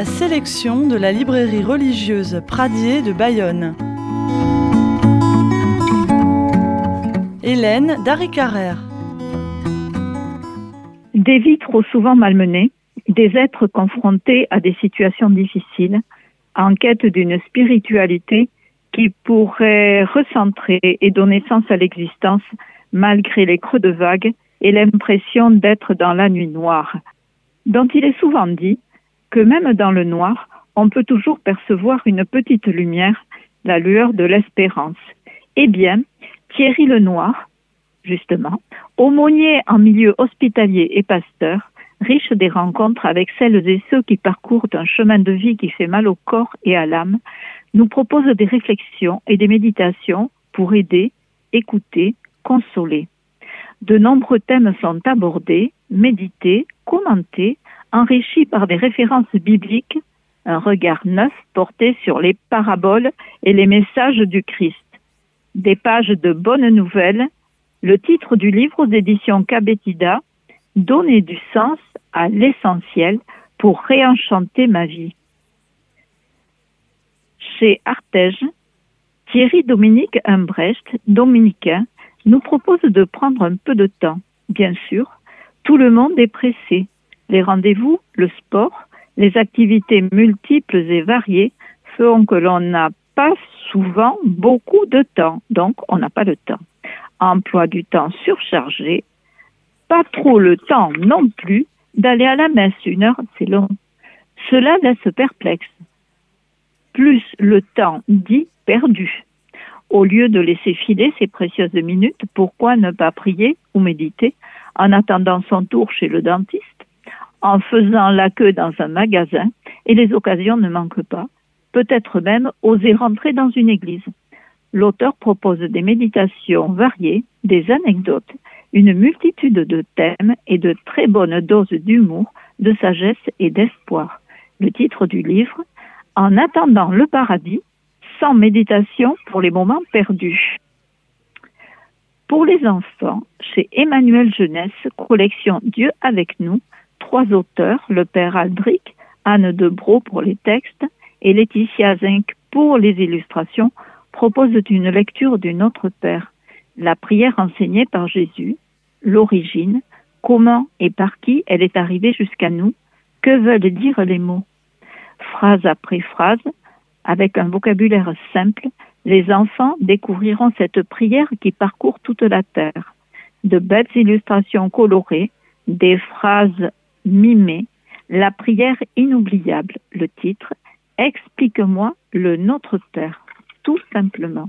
la sélection de la librairie religieuse Pradier de Bayonne. Hélène Darry-Carrère. Des vies trop souvent malmenées, des êtres confrontés à des situations difficiles, en quête d'une spiritualité qui pourrait recentrer et donner sens à l'existence malgré les creux de vagues et l'impression d'être dans la nuit noire, dont il est souvent dit que même dans le noir, on peut toujours percevoir une petite lumière, la lueur de l'espérance. Eh bien, Thierry Lenoir, justement, aumônier en milieu hospitalier et pasteur, riche des rencontres avec celles et ceux qui parcourent un chemin de vie qui fait mal au corps et à l'âme, nous propose des réflexions et des méditations pour aider, écouter, consoler. De nombreux thèmes sont abordés, médités, commentés, enrichis par des références bibliques, un regard neuf porté sur les paraboles et les messages du Christ. Des pages de bonnes nouvelles, le titre du livre aux éditions Cabetida, « Donner du sens à l'essentiel pour réenchanter ma vie ». Chez Artege, Thierry Dominique Humbrecht, dominicain, nous propose de prendre un peu de temps. Bien sûr, tout le monde est pressé. Les rendez-vous, le sport, les activités multiples et variées font que l'on n'a pas souvent beaucoup de temps. Donc, on n'a pas de temps. Emploi du temps surchargé, pas trop le temps non plus d'aller à la messe. 1 heure, c'est long. Cela laisse perplexe. Plus le temps dit perdu. Au lieu de laisser filer ces précieuses minutes, pourquoi ne pas prier ou méditer en attendant son tour chez le dentiste, en faisant la queue dans un magasin, et les occasions ne manquent pas, peut-être même oser rentrer dans une église. L'auteur propose des méditations variées, des anecdotes, une multitude de thèmes et de très bonnes doses d'humour, de sagesse et d'espoir. Le titre du livre, « En attendant le paradis, sans méditation pour les moments perdus ». Pour les enfants, chez Emmanuel Jeunesse, collection Dieu avec nous, 3 auteurs, le père Aldric, Anne Debro pour les textes et Laetitia Zinc pour les illustrations, proposent une lecture du Notre Père, la prière enseignée par Jésus, l'origine, comment et par qui elle est arrivée jusqu'à nous, que veulent dire les mots. Phrase après phrase, avec un vocabulaire simple, les enfants découvriront cette prière qui parcourt toute la terre. De belles illustrations colorées, des phrases mimées, la prière inoubliable, le titre « Explique-moi le Notre Père », tout simplement.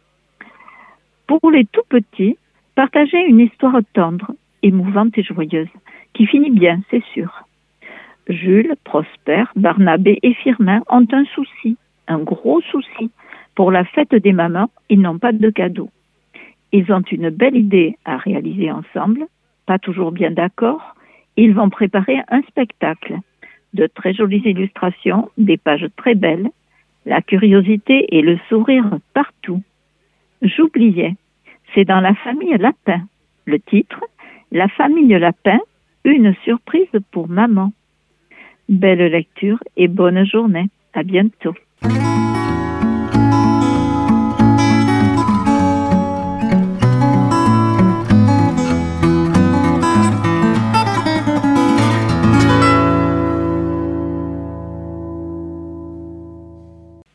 Pour les tout petits, partagez une histoire tendre, émouvante et joyeuse, qui finit bien, c'est sûr. Jules, Prosper, Barnabé et Firmin ont un souci, un gros souci. Pour la fête des mamans, ils n'ont pas de cadeau. Ils ont une belle idée à réaliser ensemble, pas toujours bien d'accord. Ils vont préparer un spectacle. De très jolies illustrations, des pages très belles, la curiosité et le sourire partout. J'oubliais, c'est dans la famille Lapin. Le titre, La famille Lapin, une surprise pour maman. Belle lecture et bonne journée. À bientôt.